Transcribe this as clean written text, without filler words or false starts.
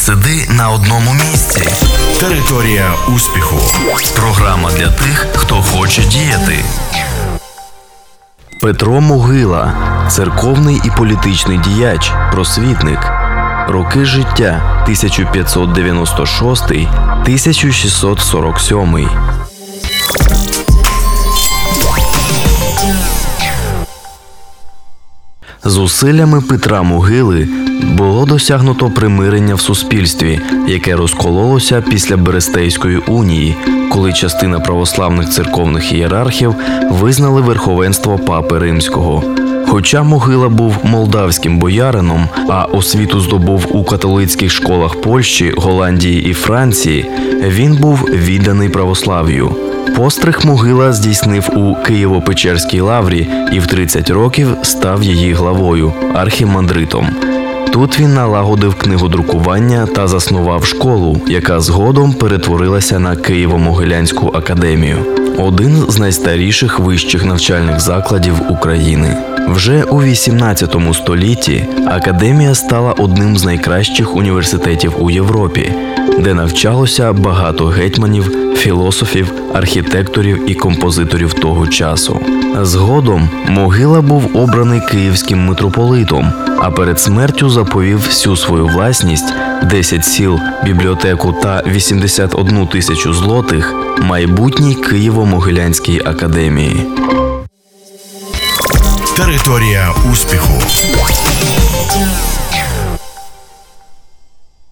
сиди на одному місці. Територія успіху. Програма для тих, хто хоче діяти. Петро Могила – церковний і політичний діяч, просвітник. Роки життя 1596-1647. Зусиллями Петра Могили було досягнуто примирення в суспільстві, яке розкололося після Берестейської унії, коли частина православних церковних ієрархів визнали верховенство Папи Римського. Хоча Могила був молдавським боярином, а освіту здобув у католицьких школах Польщі, Голландії і Франції, він був відданий православ'ю. Постриг Могила здійснив у Києво-Печерській лаврі і в 30 років став її главою – архімандритом. Тут він налагодив книгодрукування та заснував школу, яка згодом перетворилася на Києво-Могилянську академію – один з найстаріших вищих навчальних закладів України. Вже у 18 столітті академія стала одним з найкращих університетів у Європі, де навчалося багато гетьманів, філософів, архітекторів і композиторів того часу. Згодом Могила був обраний київським митрополитом, а перед смертю заповів всю свою власність – 10 сіл, бібліотеку та 81 тисячу злотих – майбутній Києво-Могилянській академії. Територія успіху.